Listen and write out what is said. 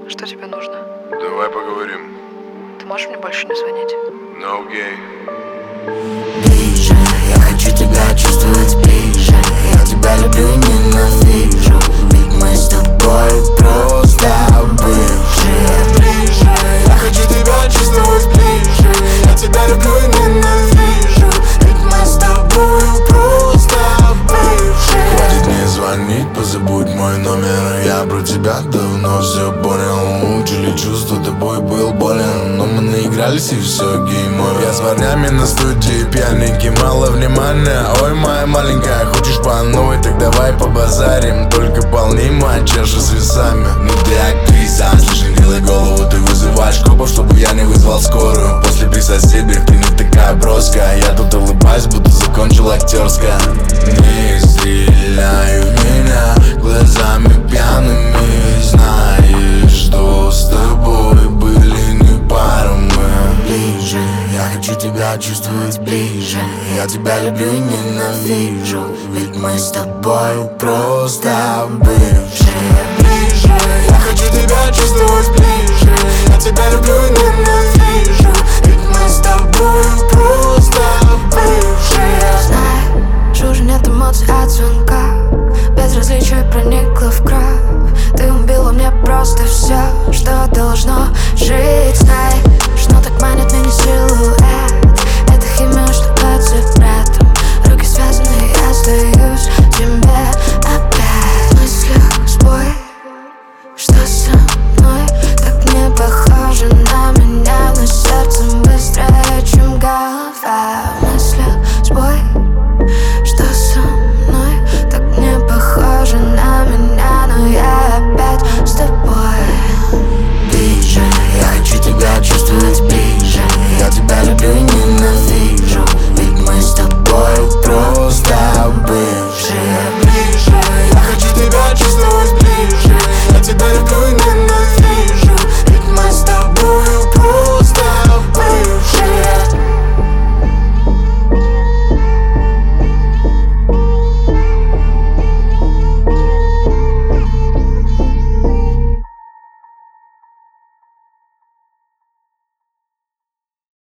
Что тебе нужно? Давай поговорим. Ты можешь мне больше не звонить? No gay. Ближе, я хочу тебя чувствовать ближе. Я тебя люблю и ненавижу, ведь мы с тобой просто бывшие. Ближе, я хочу тебя чувствовать ближе. Я тебя люблю и ненавижу, ведь мы с тобой просто бывшие. Хватит мне звонить, позабудь мой номер. Я про тебя давно все понял. Мучили чувства, тобой был болен. Но мы наигрались и все, геймовер. Я с парнями на студии, пьяненький, мало внимания. Ой, моя маленькая, хочешь по новой, так давай побазарим. Только полнима, чаша с весами. Ну ты актриса, слышь, делай голову, ты вызываешь копов, чтобы я не вызвал скорую. После при соседях ты не такая броская. Я тут улыбаюсь, будто закончил актерское. Не стреляй в меня глазами пьяными. Знаешь, что с тобой были не пара мы. Ближе, я хочу тебя чувствовать ближе. Я тебя люблю и ненавижу, ведь мы с тобой просто бывшие. Ближе, я хочу тебя чувствовать ближе. Я тебя люблю и ненавижу, ведь мы с тобой просто бывшие. Знаешь, уже нет эмоций от звонка, безразличие